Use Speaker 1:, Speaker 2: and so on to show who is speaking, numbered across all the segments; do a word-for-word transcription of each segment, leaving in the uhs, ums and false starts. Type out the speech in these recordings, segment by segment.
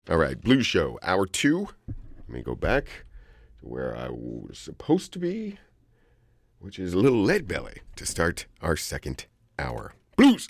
Speaker 1: All right, Blues Show, hour two. Let me go back to where I was supposed to be, which is a little Lead Belly to start our second hour. Blues!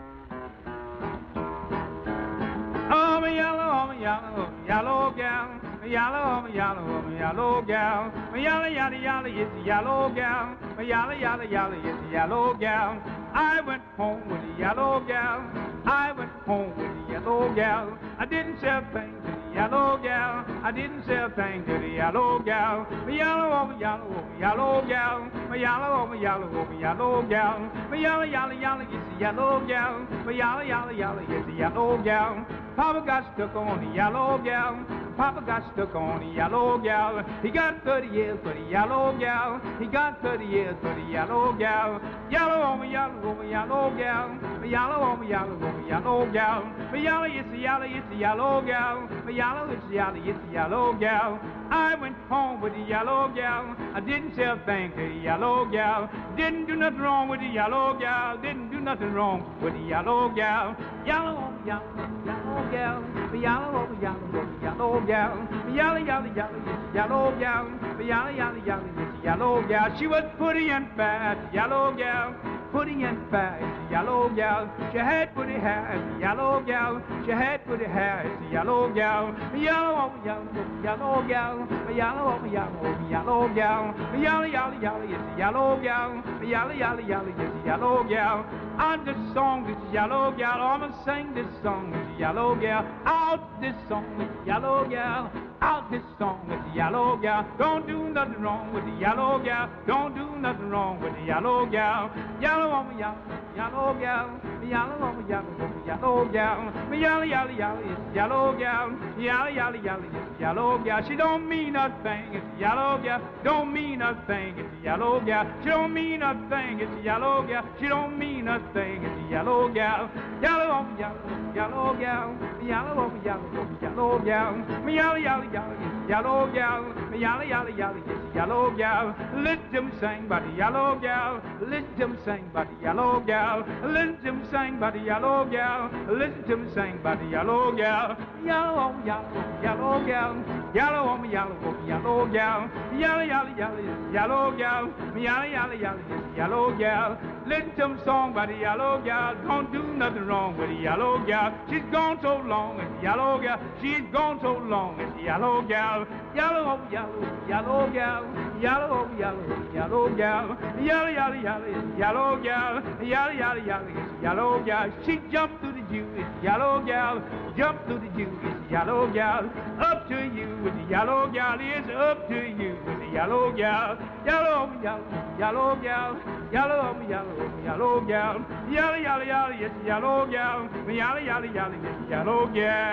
Speaker 2: Oh, my yellow, oh, my yellow, yellow gal. My yellow, oh, my yellow, my yellow gal. My yellow, yellow, yellow, it's a yellow gal. My yellow, yellow, yellow, it's a yellow gal. I went home with a yellow gal. I went home with a yellow gal. I didn't sell things to the yellow gal. I didn't sell things to the yellow gal. My yellow, oh, my yellow, oh, my yellow gal. My yellow, oh, my yellow, oh, my yellow gal. My yellow, yellow, yellow, it's a yellow gal. My yellow, yellow, yellow, it's a yellow gal. Papa got stuck on the yellow gal. Papa got stuck on the yellow gal. He got thirty years for the yellow gal. He got thirty years for the yellow gal. Yellow on me, yellow on me, yellow gal. Yellow on me, yellow on me, yellow gal. Me yellow, it's a yellow, it's a yellow gal. Me yellow, it's a yellow, it's a yellow gal. I went home with the yellow gal. I didn't sell things to the yellow gal. Didn't do nothing wrong with the yellow gal. Didn't do nothing wrong with the yellow gal. Yellow on me, yellow on me, yellow gal. Me yellow on me, yellow on me, yellow gal. Me yellow, yellow, yellow, it's a yellow gal. Me yellow, yellow, yellow, it's a yellow gal. She was pretty and fat, yellow gal. Pretty and fat, yellow gal. She had pretty hair, yellow gal. She had pretty hair, yellow gal. Yellow on me, yellow, yellow gal. Yellow on me, yellow, yellow gal. Yellow, yellow, yellow, it's a yellow gal. Yellow, yellow, yellow, it's a yellow gal. On this song, this yellow gal. I'm gonna sing this song, this yellow gal. Out this song, this yellow gal. Out this song with the yellow gal. Don't do nothing wrong with the yellow gal. Don't do nothing wrong with the yellow gal. Yellow on me, yellow, yellow gal. Yellow on me, yellow, yellow gal. Me yellow, yellow, yellow, it's yellow gal. Yellow, yellow, yellow, it's yellow gal. She don't mean nothing, it's yellow gal. Don't mean nothing, it's yellow gal. She don't mean nothing, it's yellow gal. She don't mean nothing, it's yellow gal. Yellow on me, yellow, yellow gal. Yellow on me, yellow, yellow gal. Me yellow, yellow, yellow, it's yellow gal. Me yellow, yellow, yellow, it's yellow gal. Let them sing by the yellow gal. Let them sing by the yellow gal. Let them sing by the yellow gal. Let them sing by the yellow gal. Yellow on me, yellow, yellow gal. Yellow on me, yellow, yellow gal. Yellow, yellow, yellow, it's yellow gal. Me yellow, yellow, yellow, it's yellow gal. Let them song by the yellow gal. Don't do nothing wrong with the yellow gal. She's gone so long, it's yellow gal. She's gone so long, it's yellow gal. Yellow, oh, yellow, yellow gal. Yellow, oh, yellow, yellow gal. Yellow, yellow, yellow, it's yellow gal. Yellow, yellow, yellow, it's yellow gal. She jumped through the dew, it's yellow gal. Jump through the dew, it's yellow gal. Up to you with the yellow gal. It's up to you with the yellow gal. Yellow, yellow, yellow gal. Yellow, yellow, yellow gal. Yellow, yellow, yellow, it's yellow gal. Yellow, yellow, yellow, it's yellow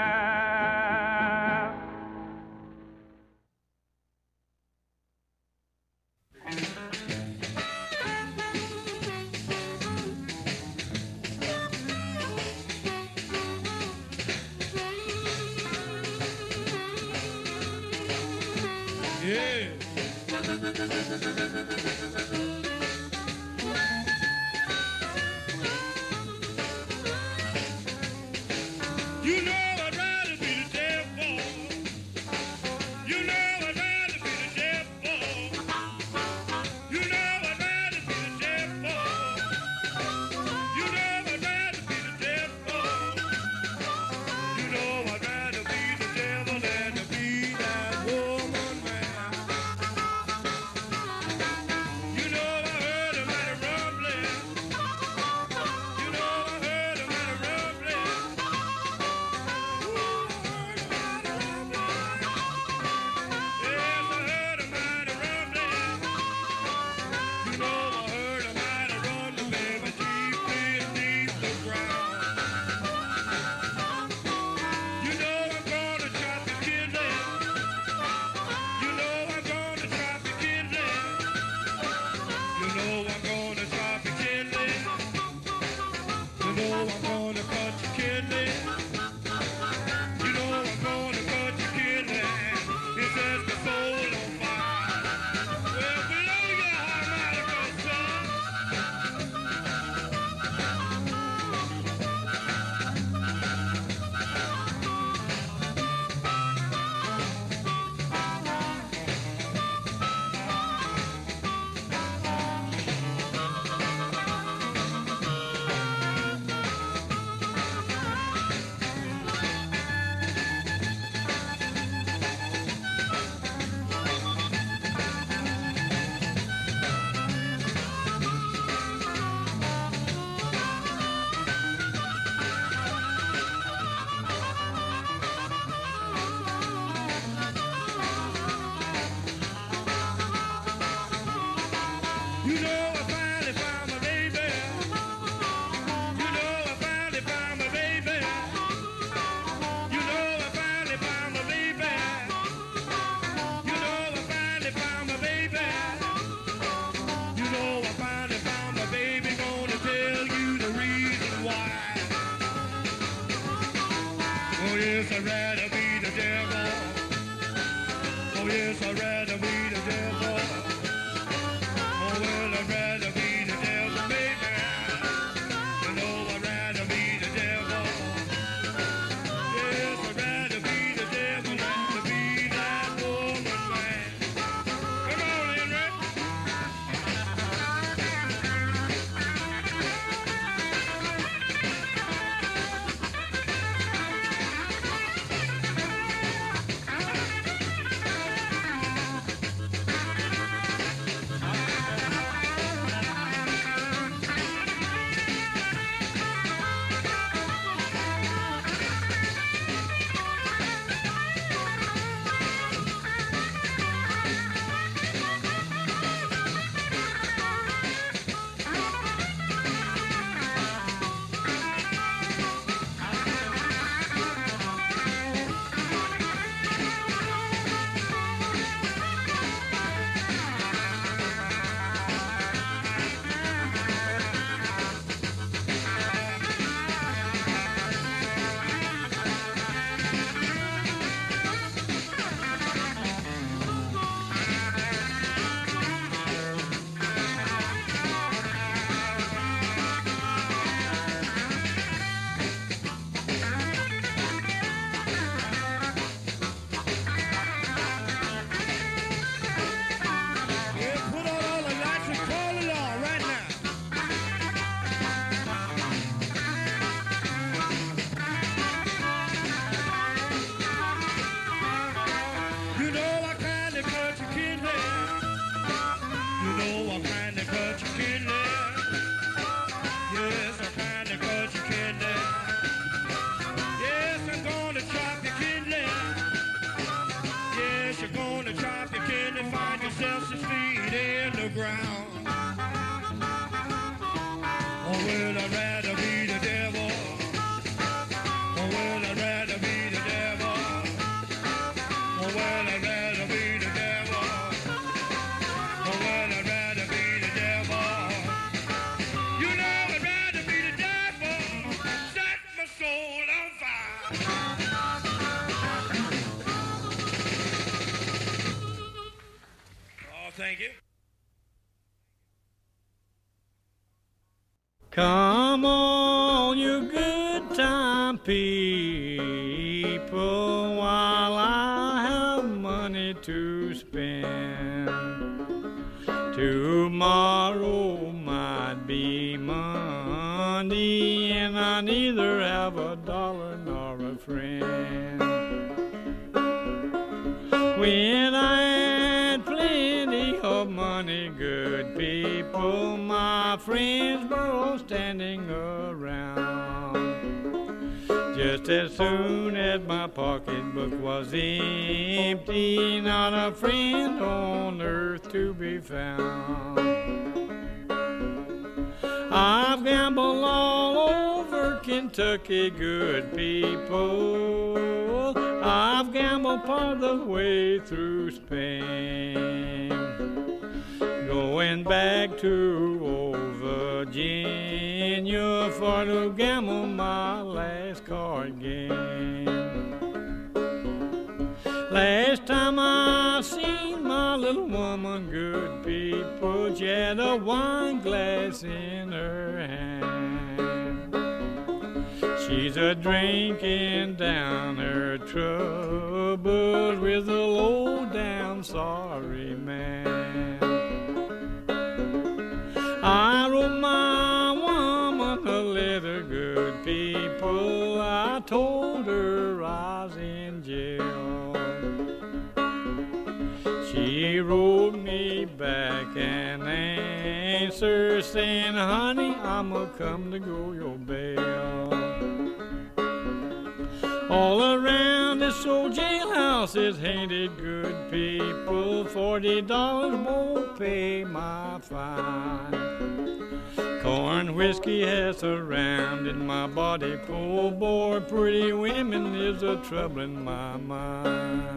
Speaker 2: gal.
Speaker 3: Yeah. You know I'd rather be the devil. You know I'd rather be the devil. You know I'd rather be the devil. You know I'd rather be the devil. You know I'd rather be the devil than to be that woman, man. You know
Speaker 4: Come on, you good time people, while I have money to spend. Tomorrow might be Monday, and I neither have a dollar nor a friend. When I had plenty of money, good people, my friends were all standing around. Just as soon as my pocketbook was empty, not a friend on earth to be found. I've gambled all over Kentucky, good people. I've gambled part of the way through Spain. Going back to old Virginia for to gamble my last card game. Last time I seen my little woman, good people, she had a wine glass in her hand. She's a drinking down her troubles with a low down sorry man. I wrote my woman a letter, good people. I told her I was in jail. She wrote me back an answer saying, honey, I'ma come to go your bail. All around this old jailhouse is hated, good people. Forty dollars won't pay my fine. Corn whiskey has surrounded my body, poor boy. Pretty women is a trouble in my mind.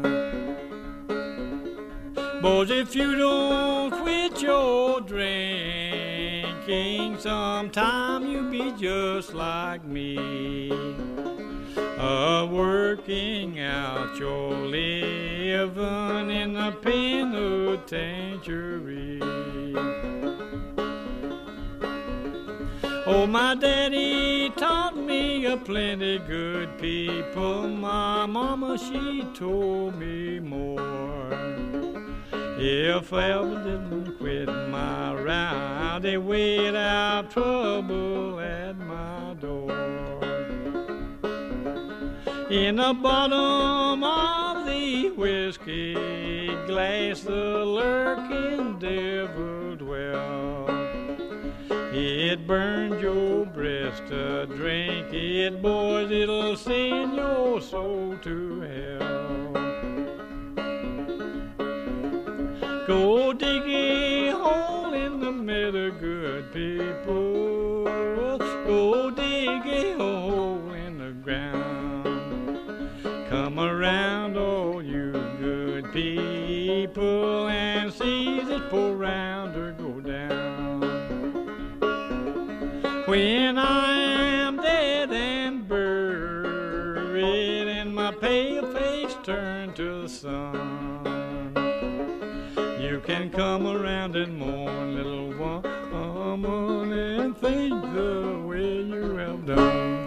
Speaker 4: Boys, if you don't quit your drinking, sometime you'll be just like me, a working out your living in the penitentiary. Oh, my daddy taught me a plenty, good people. My mama, she told me more. If I ever didn't quit my rowdy, wait out trouble at my door. In the bottom of the whiskey glass, the lurking devil dwells. It burns your breast to drink it, boys, it'll send your soul to hell. Go dig a hole in the middle, good people. Go dig a hole in the ground. Come around, all you good people, and see this poor rounder go down. When I am dead and buried, and my pale face turned to the sun, you can come around and mourn, little woman, and think the way you have done.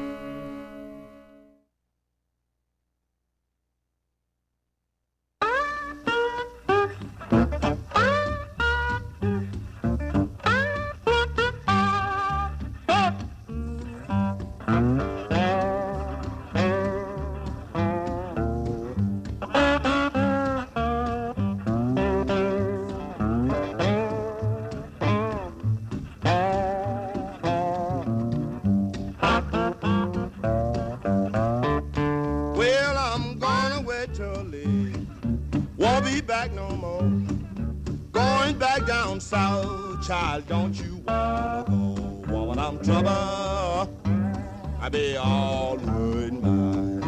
Speaker 5: Child, don't you wanna go? Woman, I'm trouble. I be all good mine.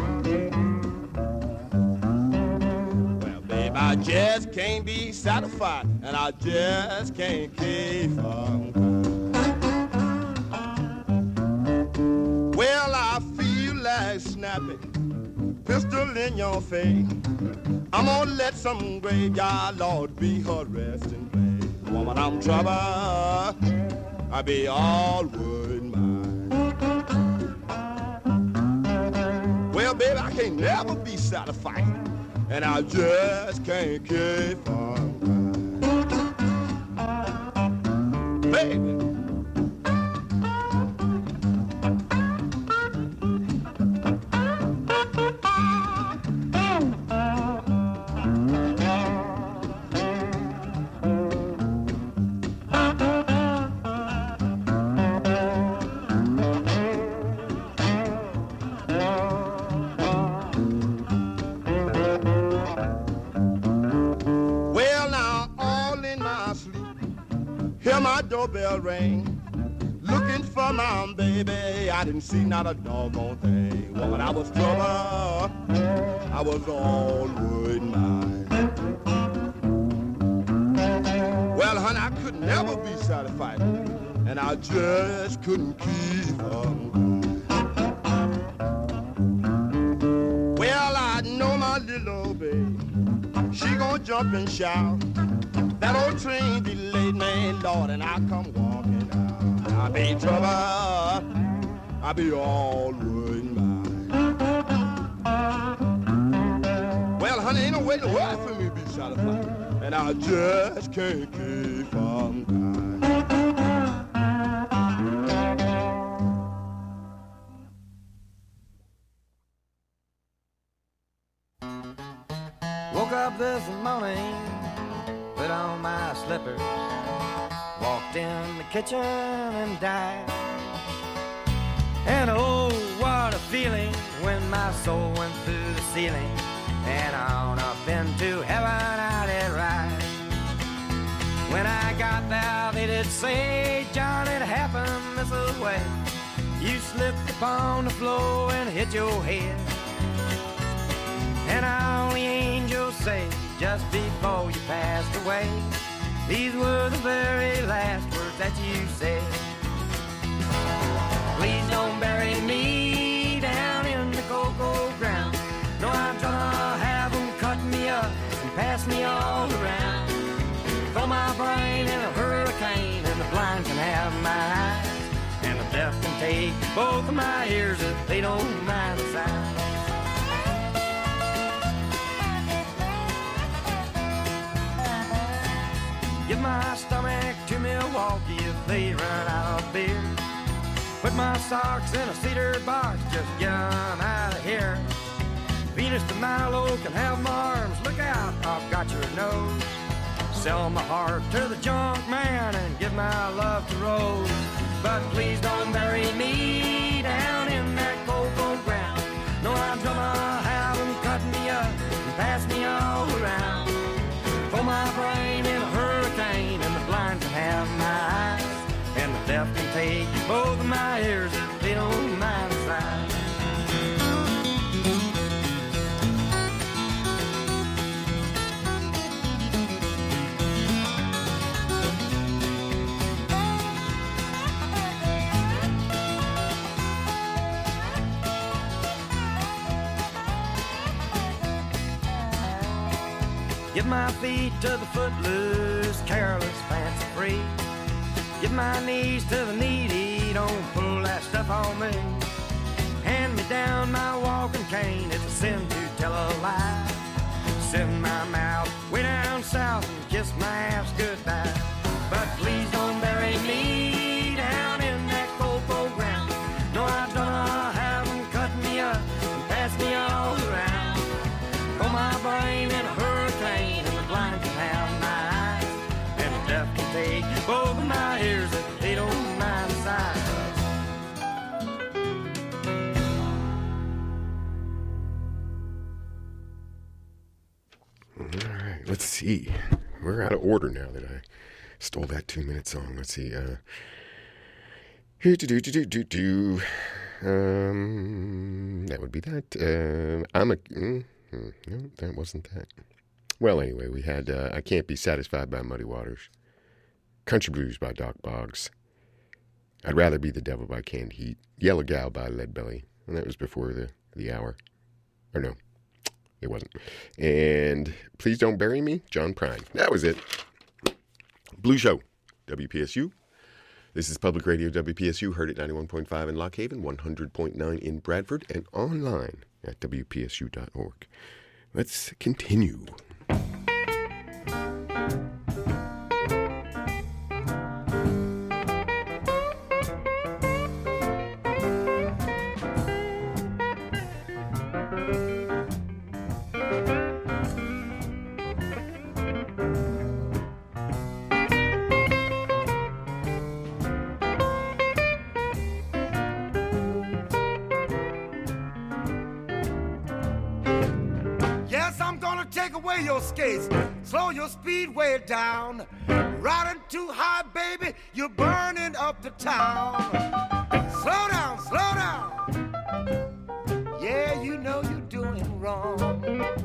Speaker 5: Well, babe, I just can't be satisfied, and I just can't keep on. Well, I feel like snapping, pistol in your face. I'm gonna let some graveyard Lord be her resting place. Woman, I'm trouble. I be all wood. Well, baby, I can't never be satisfied, and I just can't keep on. Baby. Doorbell rang, looking for my baby. I didn't see not a doggone thing. Woman, I was trouble. I was all worried mine. Well, honey, I could never be satisfied, and I just couldn't keep on. Well, I know my little old baby, she gonna jump and shout. That old train delayed me, Lord, and I come walking out. I be in trouble, I be all worried mine. Well, honey, ain't no way in the world for me to be satisfied, and I just can't keep on crying.
Speaker 6: Woke up this morning, put on my slippers, walked in the kitchen and died. And oh, what a feeling when my soul went through the ceiling and on up into heaven I did ride. When I got there, they did say, John, it happened this way. You slipped upon the floor and hit your head. And all the angels say, just before you passed away, these were the very last words that you said. Please don't bury me down in the cocoa ground. No, I'm gonna have them cut me up and pass me all around. Throw my brain in a hurricane, and the blind can have my eyes, and the deaf can take both of my ears if they don't mind the sound. Give my stomach to Milwaukee if they run out of beer. Put my socks in a cedar box, just get 'em out of here. Venus de Milo can have my arms, look out, I've got your nose. Sell my heart to the junk man and give my love to Rose. But please don't bury me down in that cocoa ground. No, I'm gonna have them cut me up and pass me all around. For my brain in a hurricane, and the blind can have my eyes, and the deaf can take both of my ears if they don't mind the sound. Give my feet to the footloose, careless, fancy free. Give my knees to the needy, don't pull that stuff on me. Hand me down my walking cane, it's a sin to tell a lie. Send my mouth way down south and kiss my ass goodbye. But please don't bury me down in that cocoa ground. No, I'm gonna have them cut me up and pass me all around. For my brain in a hurricane, and the blind can have my eyes, and the deaf can take both of my ears if they don't mind the size.
Speaker 1: All right, let's see. We're out of order now that I stole that two-minute song. Let's see. Uh, do do do do do do. Um, that would be that. Uh, I'm a. Mm, mm, no, that wasn't that. Well, anyway, we had uh, I Can't Be Satisfied by Muddy Waters, Country Blues by Doc Boggs, I'd Rather Be the Devil by Canned Heat, Yellow Gal by Lead Belly, and that was before the, the hour. Or no, it wasn't. And Please Don't Bury Me, John Prine. That was it. Blue Show, W P S U. This is Public Radio W P S U, heard at ninety-one point five in Lock Haven, one hundred point nine in Bradford, and online at W P S U dot org. Let's continue.
Speaker 6: Take away your skates, slow your speed way down. Riding too high, baby, you're burning up the town. Slow down, slow down. Yeah, you know you're doing wrong.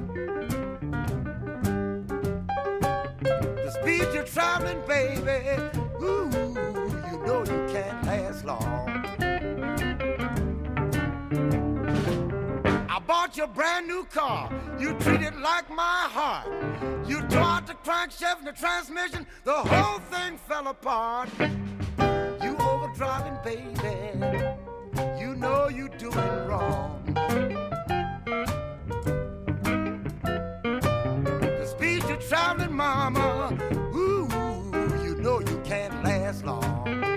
Speaker 6: The speed you're traveling, baby, ooh, you know you can't last long. I bought you a brand new car. You treat it like my heart. You tore out the crankshaft and the transmission. The whole thing fell apart. You overdriving, baby. You know you're doing wrong. The speed you're traveling, mama, ooh, you know you can't last long.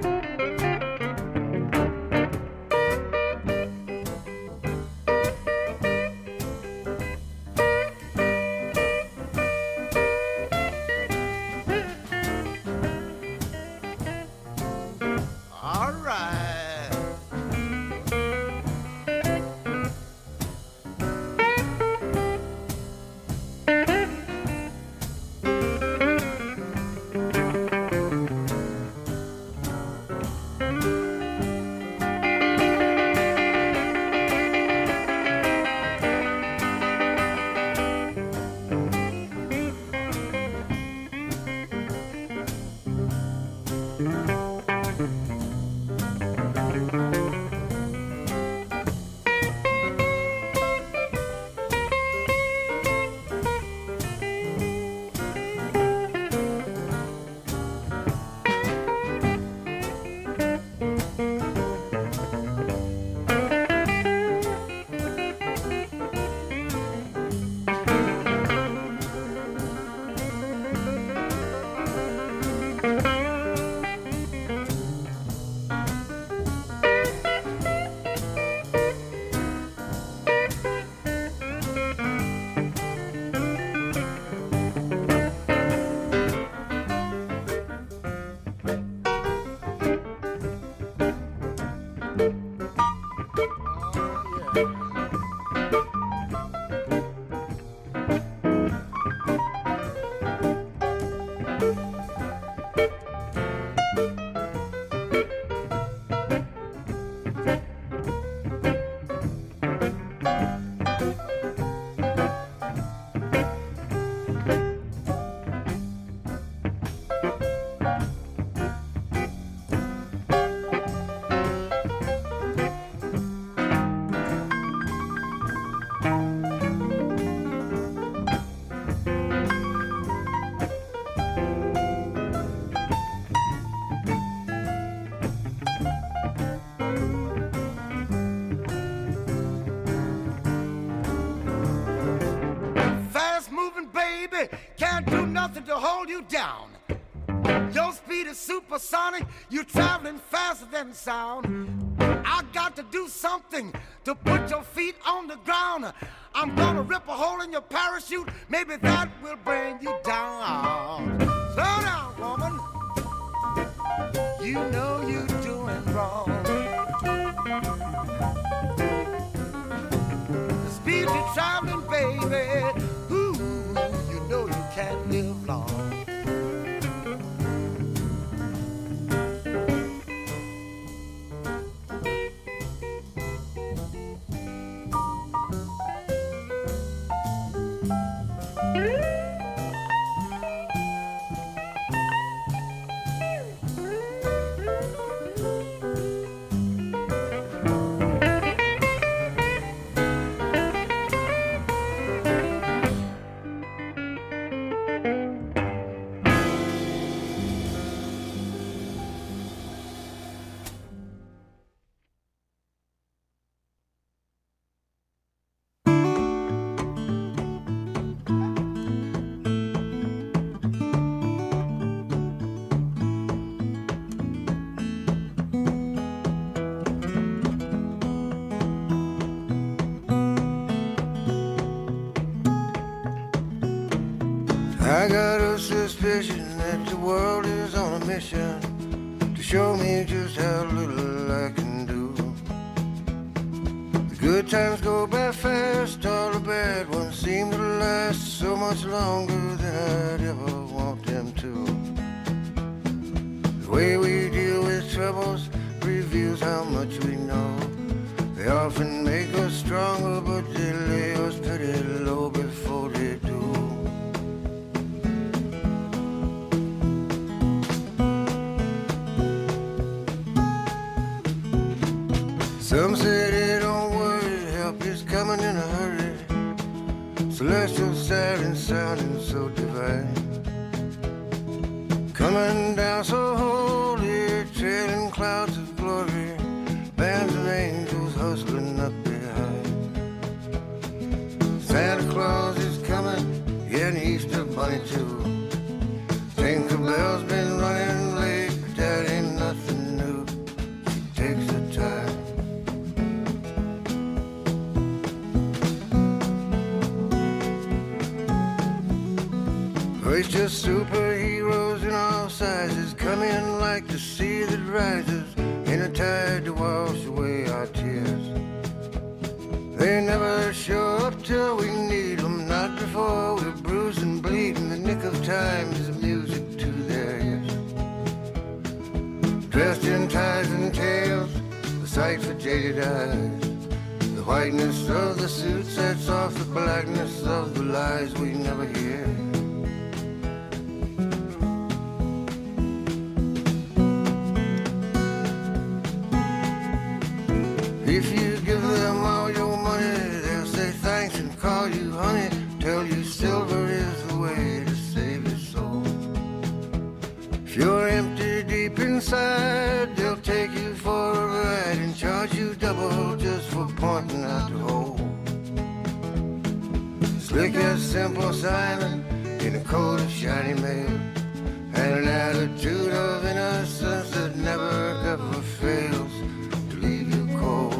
Speaker 6: To hold you down. Your speed is supersonic. You're traveling faster than sound. I got to do something to put your feet on the ground. I'm gonna rip a hole in your parachute. Maybe that will bring you down. Slow down, woman. You know you're doing wrong. The speed you're traveling, baby, ooh, you know you can't live long.
Speaker 7: I got a suspicion that the world is on a mission to show me just how little I can do. The good times go by fast, all the bad ones seem to last so much longer than I'd ever want them to. The way we deal with troubles reveals how much we know. They often make us stronger, but they lay us pretty low before they do. Some say they don't worry, help is coming in a hurry. Celestial silence sounding so divine, coming down so holy, trailing clouds of glory, bands of angels hustling up behind. Santa Claus is coming, yeah, and Easter Bunny too. Tinkerbell's been running late, but that ain't nothing new. She takes her time. It's just superheroes in all sizes, coming like the sea that rises in a tide to wash away our tears. They never show up till we need them, not before we're bruised and bleed. In the nick of time is music to their ears. Dressed in ties and tails, the sight for jaded eyes. The whiteness of the suit sets off the blackness of the lies we never hear. If you give them all your money, they'll say thanks and call you honey, tell you silver is the way to save your soul. If you're empty deep inside, they'll take you for a ride and charge you double just for pointing out the hole. Slick as simple Simon in a coat of shiny mail, and an attitude of innocence that never ever fails to leave you cold.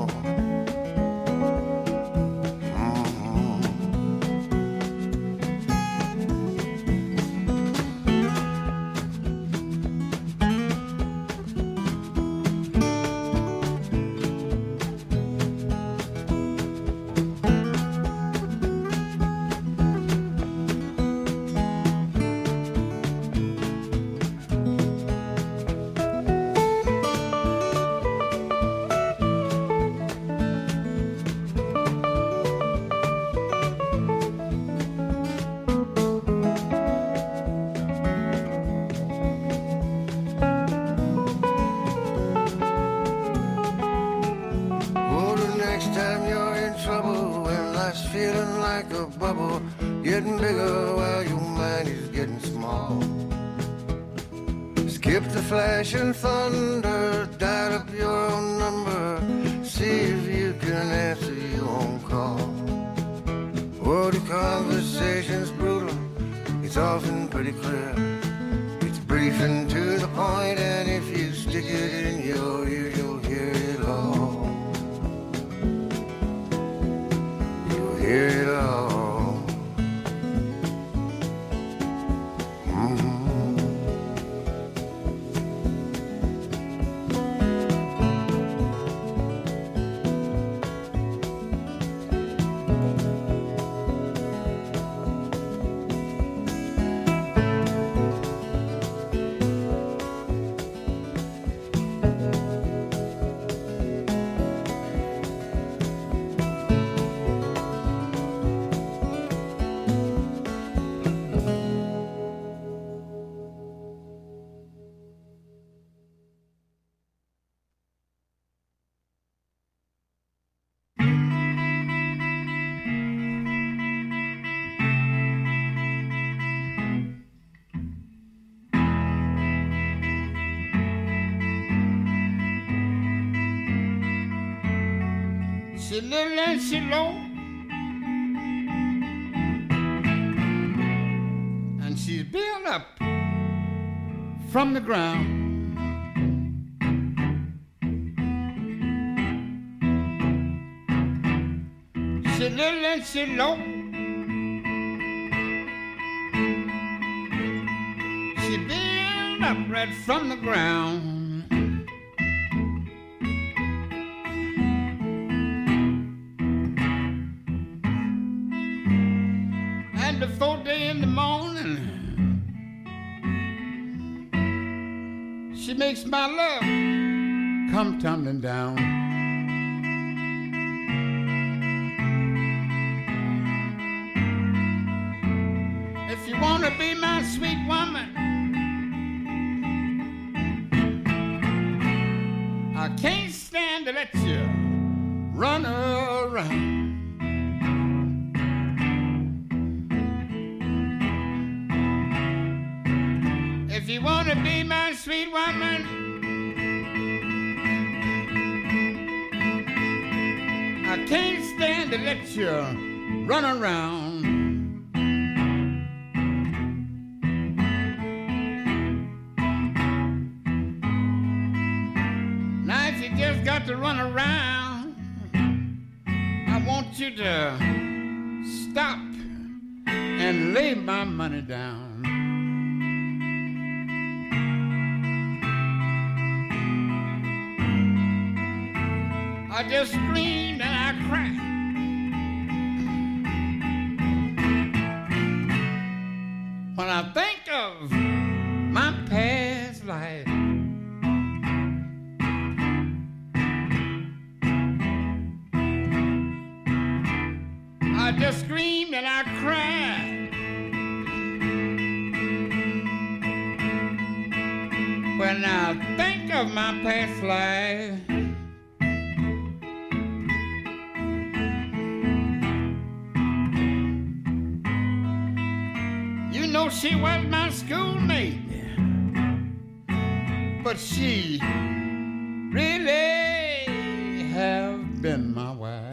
Speaker 7: Feeling like a bubble, getting bigger while your mind is getting small. Skip the flash and thunder, dial up your own number, see if you can answer your own call. Oh, the conversation's brutal, it's often pretty clear. It's brief and to the point, and if you stick it in your ear, you'll hear it all. Hear it all. Mm-hmm.
Speaker 4: She little and she low, and she's built up from the ground. She little and she low, up right from the ground. And before day in the morning, she makes my love come tumbling down. If you want to be my sweet woman, I can't stand to let you run around. If you want to be my sweet woman, I can't stand to let you run around. Now if you just got to run around, I want you to stop and lay my money down. I just screamed and I cried when I think of my past life. I just screamed and I cried when I think of my past life. She was my schoolmate, but she really have been my wife.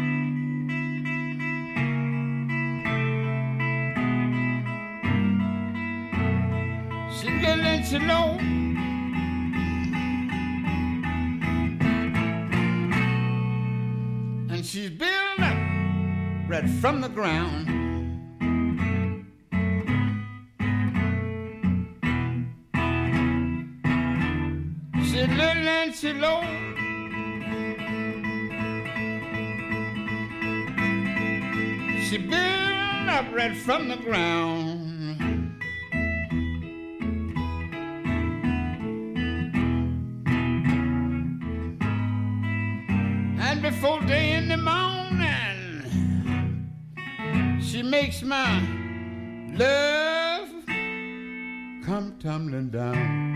Speaker 4: She little and she low, and she's built up right from the ground. She little and she low, she built up right from the ground. And before day in the morning, she makes my love come tumbling down.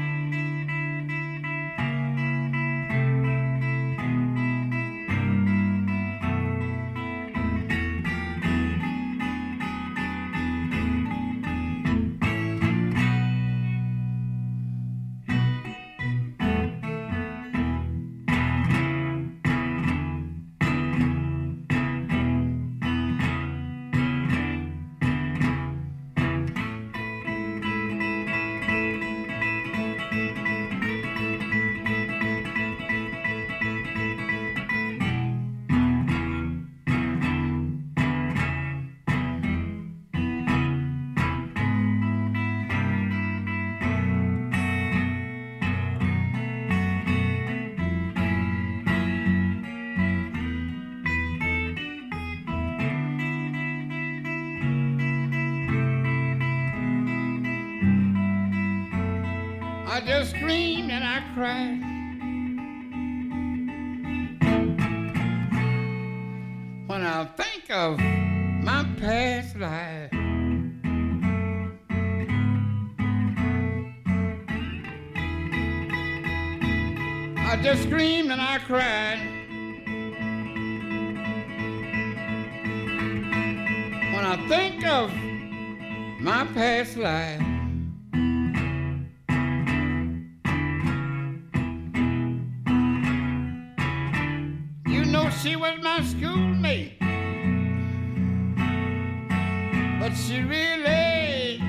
Speaker 4: I just screamed and I cried when I think of my past life. I just screamed and I cried when I think of my past life. She was my schoolmate, but she really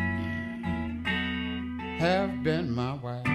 Speaker 4: have been my wife.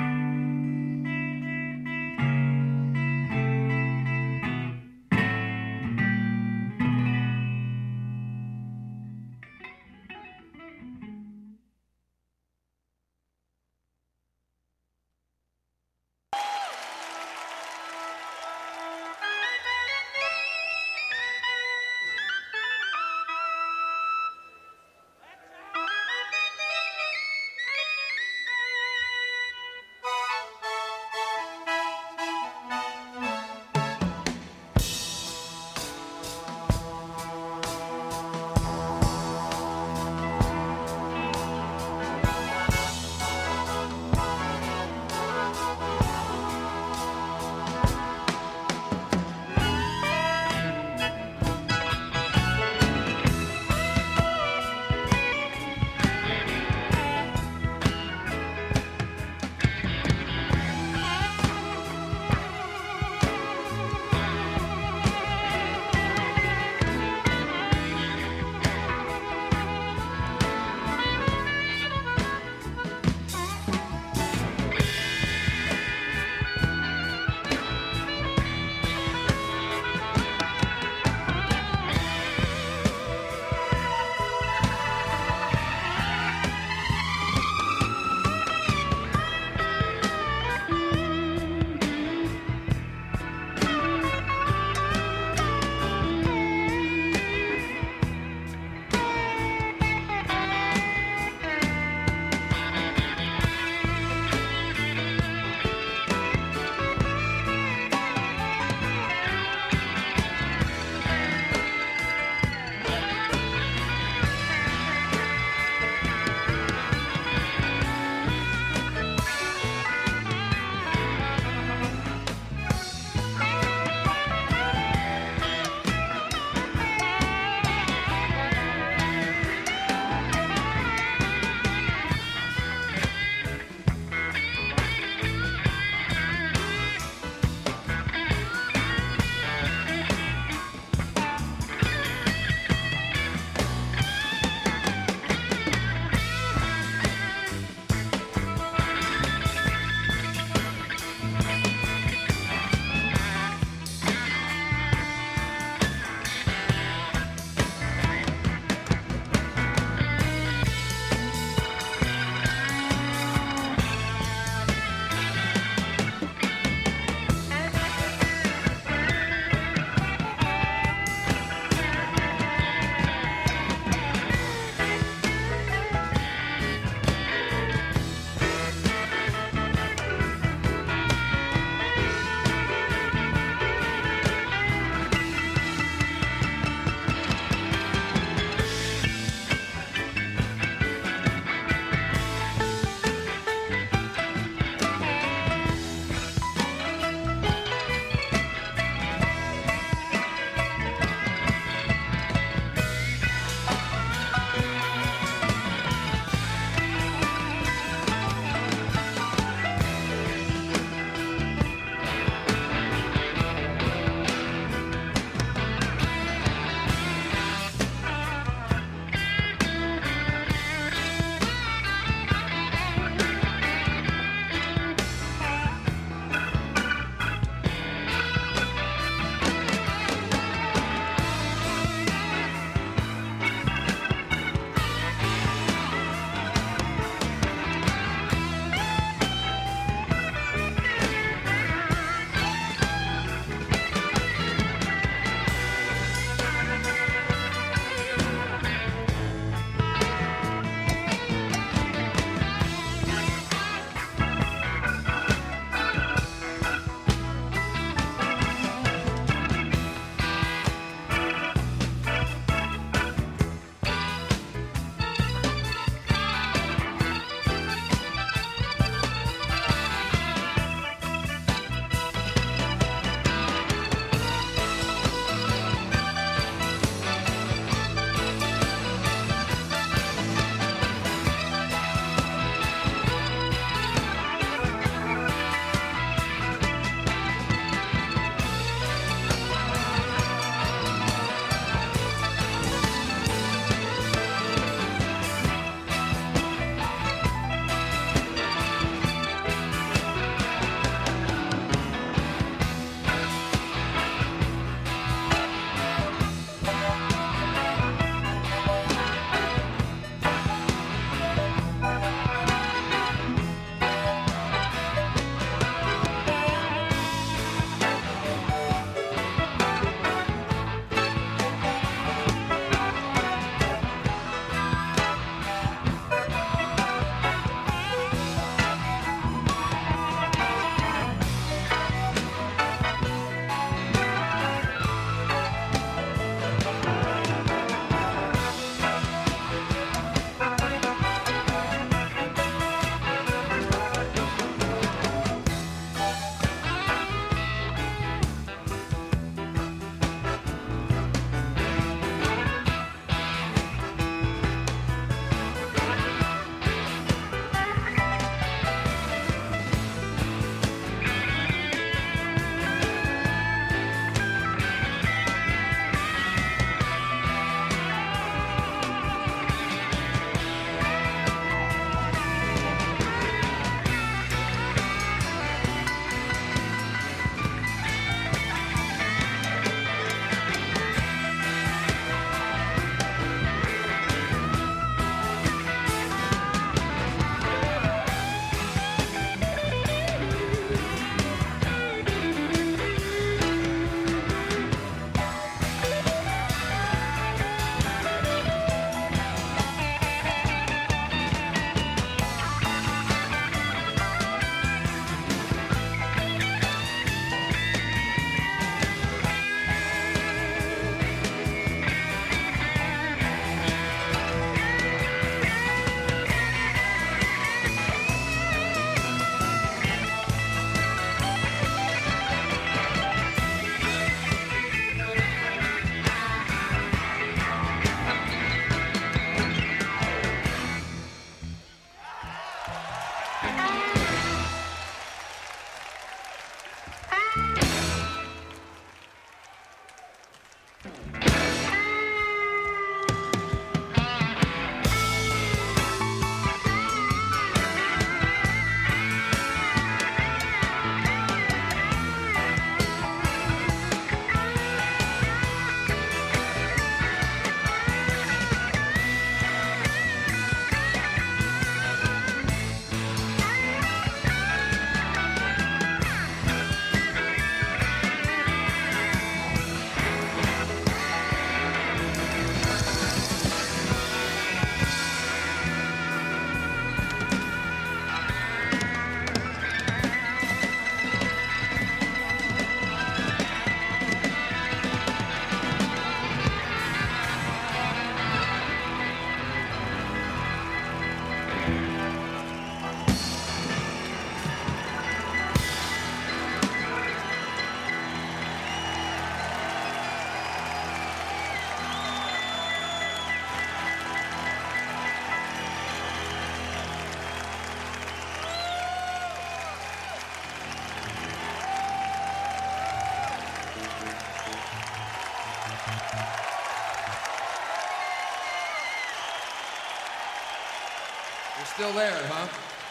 Speaker 8: You're still there, huh?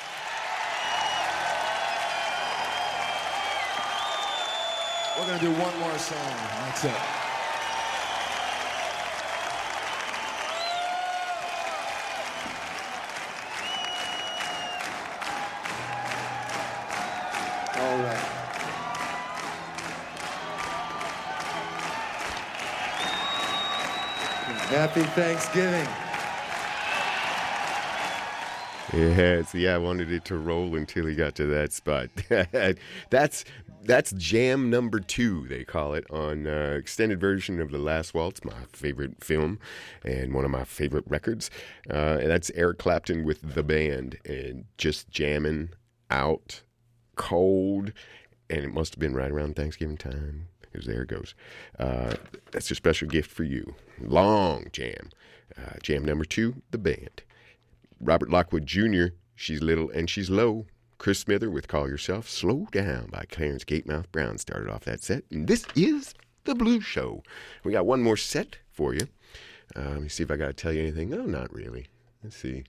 Speaker 8: We're gonna do one more song. That's it. All right. Happy Thanksgiving.
Speaker 1: Yeah, see, I wanted it to roll until he got to that spot. that's that's jam number two, they call it, on uh, extended version of The Last Waltz, my favorite film and one of my favorite records. Uh, and that's Eric Clapton with the band and just jamming out cold. And it must have been right around Thanksgiving time, because there it goes. Uh, that's a special gift for you. Long jam. Uh, jam number two, the band. Robert Lockwood Junior, She's Little and She's Low. Chris Smither with Call Yourself Slow Down by Clarence Gatemouth Brown started off that set. And this is The Blues Show. We got one more set for you. Uh, let me see if I got to tell you anything. Oh, not really. Let's see.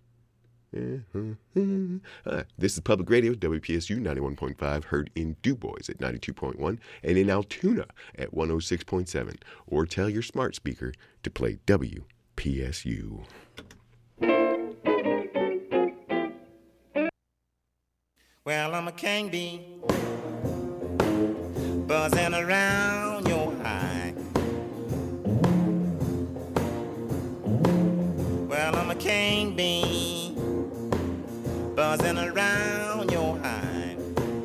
Speaker 1: Uh, this is Public Radio, W P S U ninety-one point five, heard in Du Bois at ninety-two point one, and in Altoona at one oh six point seven. Or tell your smart speaker to play W P S U.
Speaker 9: Well, I'm a king bee, buzzing around your eye. Well, I'm a king bee, buzzing around your eye.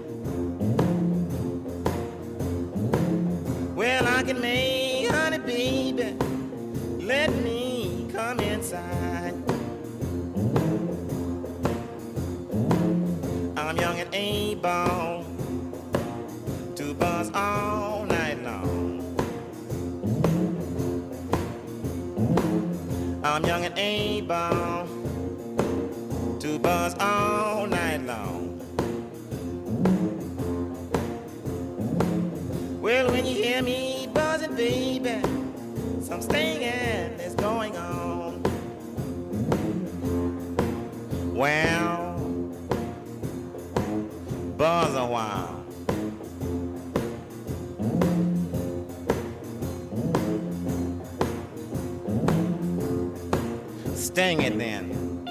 Speaker 9: Well, I can make honey, baby, let me come inside. I'm young and able to buzz all night long. I'm young and able to buzz all night long. Well, when you hear me buzzing, baby, some stinging is going on. Well, buzz a while. Sting it then.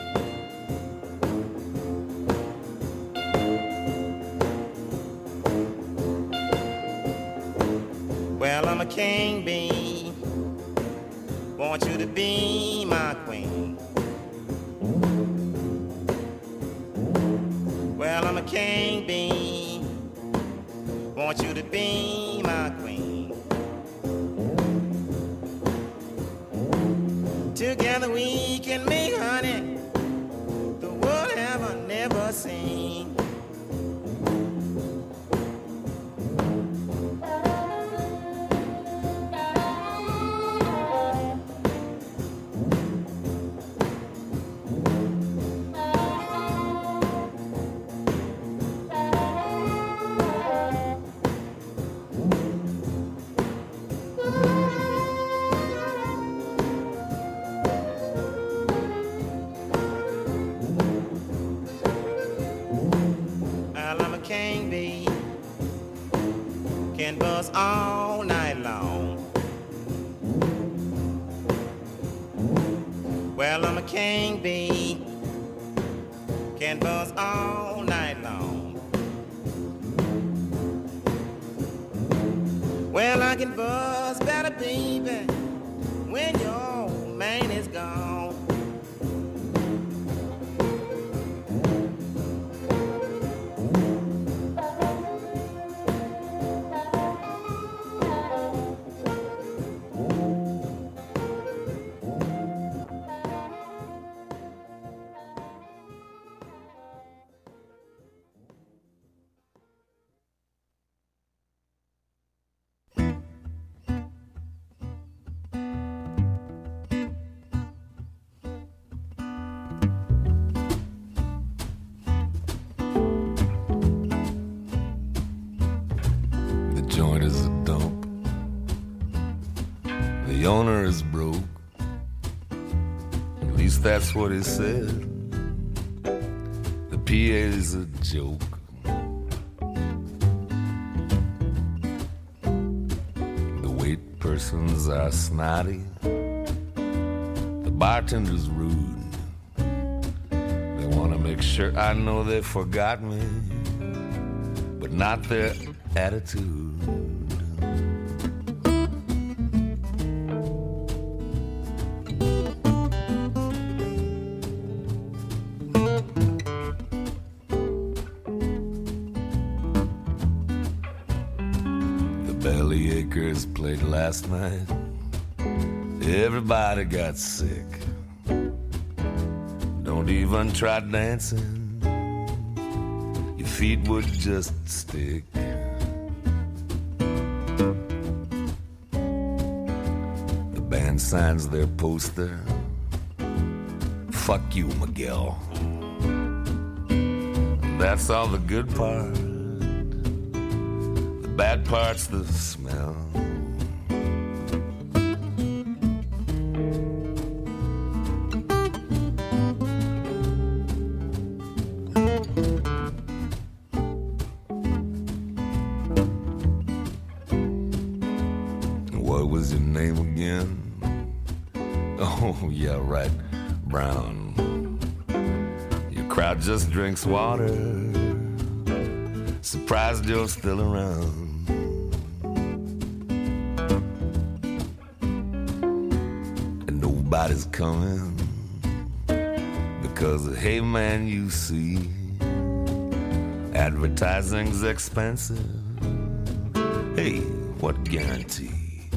Speaker 9: Well, I'm a king bee, want you to be my queen. Well, I'm a king bee, want you to be my queen. Together we can make honey the world ever never seen. Can buzz all night long. Well, I'm a king bee, can buzz all night long. Well, I can buzz better, baby, when your man is gone.
Speaker 10: The owner is broke, at least that's what he said. P A's a joke. The wait persons are snotty. The bartender's rude. They want to make sure I know they forgot me, but not their attitude. Bellyachers played last night. Everybody got sick. Don't even try dancing. Your feet would just stick. The band signs their poster. Fuck you, Miguel. That's all the good part. Bad part's the smell. What was your name again? Oh, yeah, right, Brown. Your crowd just drinks water. Surprised you're still around. And nobody's coming because, hey man, you see, advertising's expensive. Hey, what guarantee?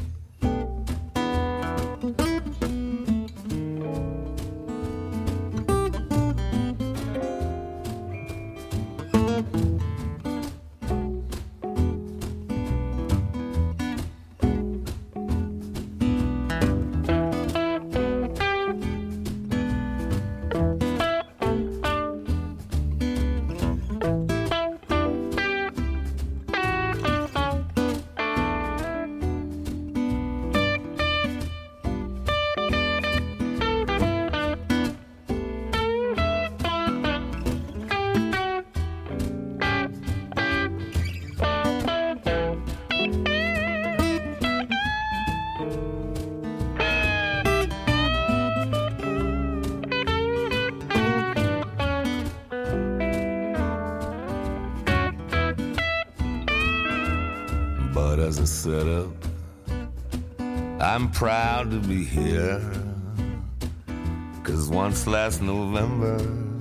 Speaker 10: As a setup, I'm proud to be here. Cause once last November,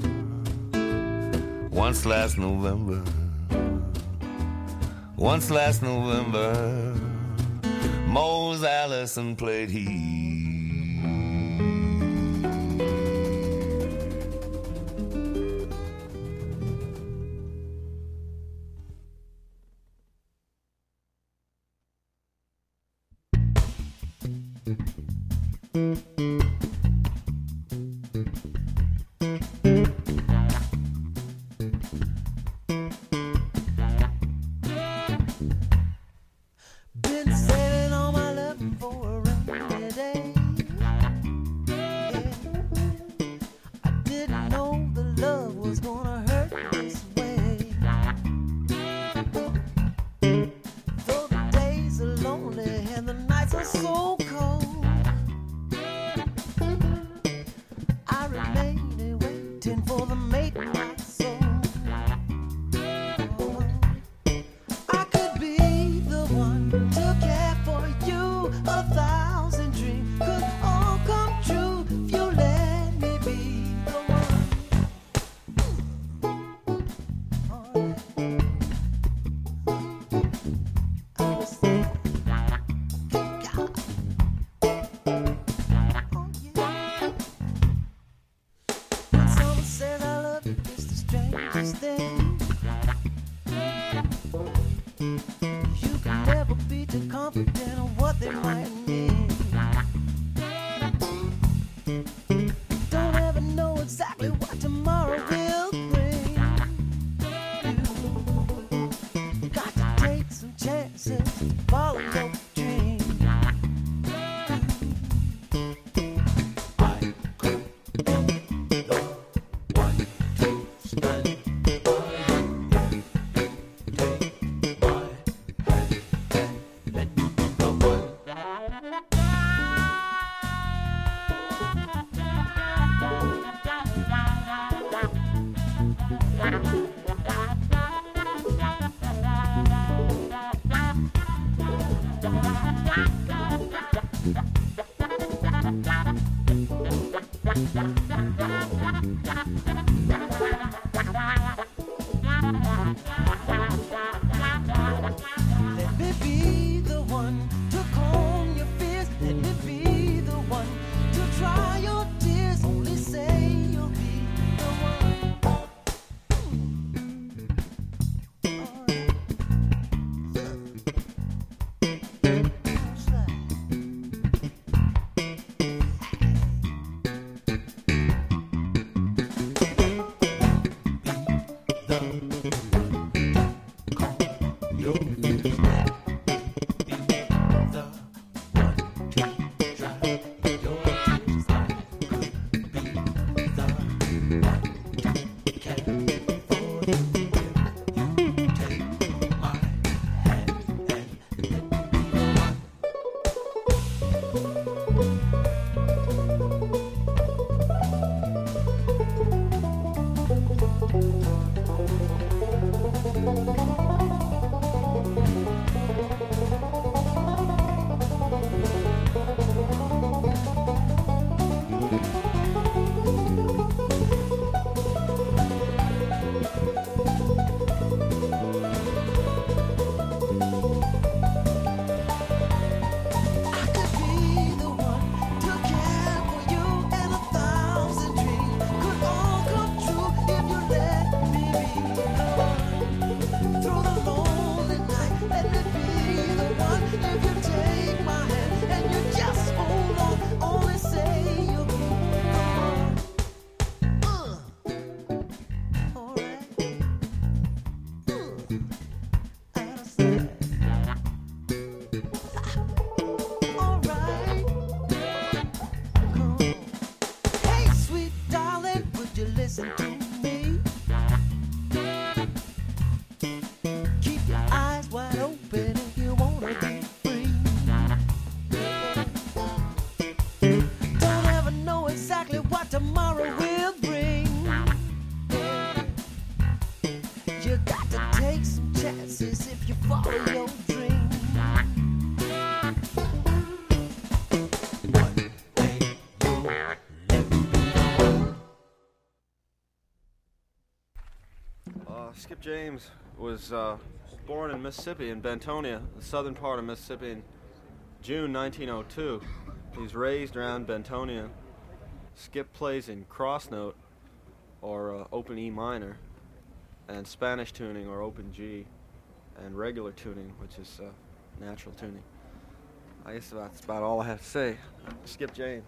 Speaker 10: once last November, once last November, Mose Allison played he.
Speaker 11: Been saving all my love for a rainy day. Yeah. I didn't know the love was gonna hurt this way. Though the days are lonely and the nights are so cold, I remain waiting for the mate of my soul. I could be the one to care for you. A thousand dreams could all come true if you let me be the one. I was there. God. Oh, yeah. When someone says I love you, it's the strangest thing. You can never be too confident on what they might mean. Don't ever know exactly what tomorrow will bring. You got to take some chances, follow your dream. I could be the one to stand
Speaker 12: Skip James was uh, born in Mississippi, in Bentonia, the southern part of Mississippi, in June nineteen oh two. He's raised around Bentonia. Skip plays in cross note, or uh, open E minor, and Spanish tuning, or open G, and regular tuning, which is uh, natural tuning. I guess that's about all I have to say. Skip James.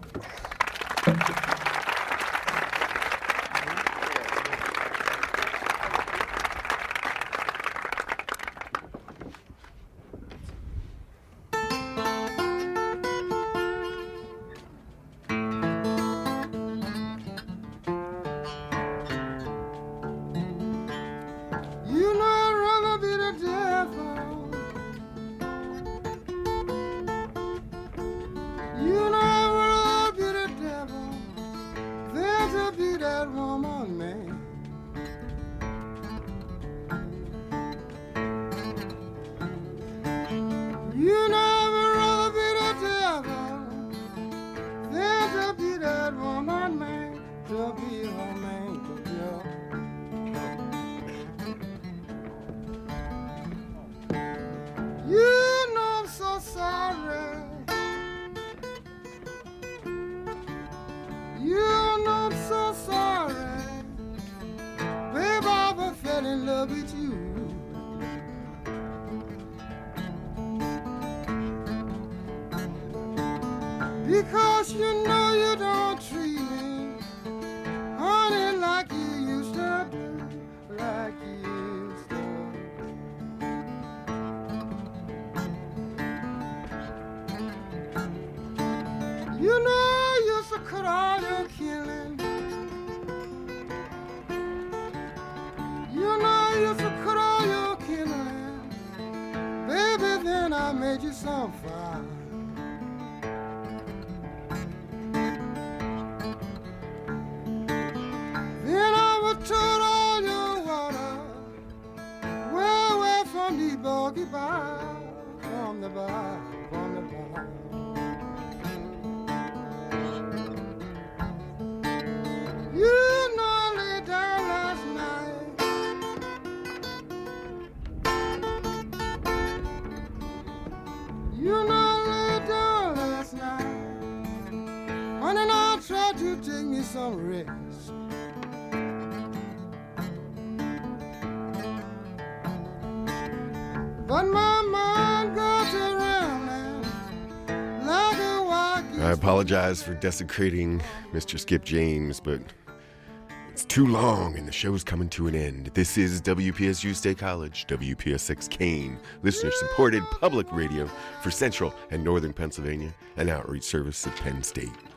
Speaker 13: Because you know you don't treat me, honey, like you used to do, like you used to. You know you used to cut all your killing. You know you used to cut all your killing. Baby, then I made you some fire. Bogey bar, from the bar, from the bar. You know I lay down last night. You know I lay down last night. Honey, now try to take me some rest. But my mind goes around and like a wild.
Speaker 1: I apologize for desecrating Mister Skip James, but it's too long and the show's coming to an end. This is W P S U State College, W P S six Kane, listener-supported public radio for Central and Northern Pennsylvania, an outreach service of Penn State.